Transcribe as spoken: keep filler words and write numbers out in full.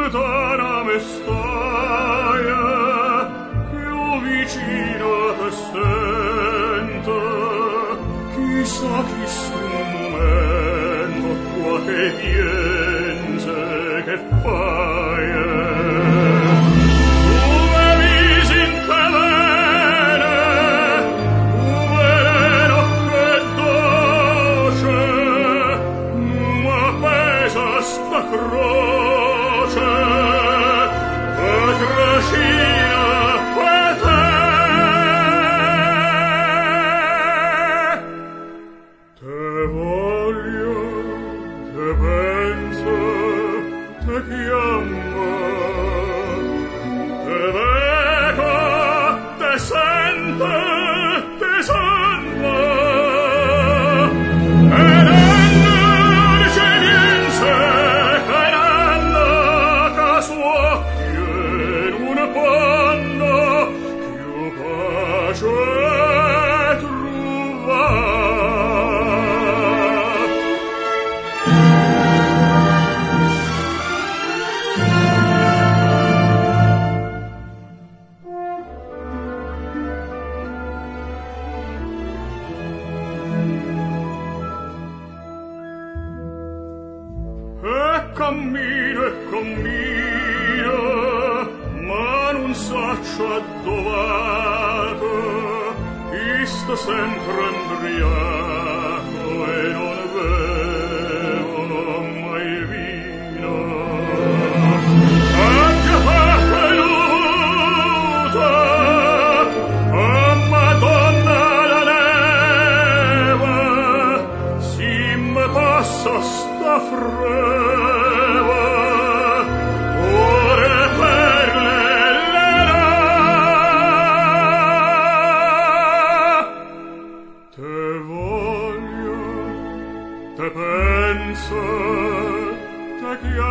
lontana me stai, più vicino te stento, chissà chi strumento qua che piense che fai. Croce e trascina per te. Te voglio, te penso, te chiamo, te vedo, te sento, te sanno. Cammino e cammino, ma non saccio a dove, sto sempre imbriaco e non bevo mai vino. Anche per venuta a Madonna la neve, si me passa sta freva. Te penso, te chiamo,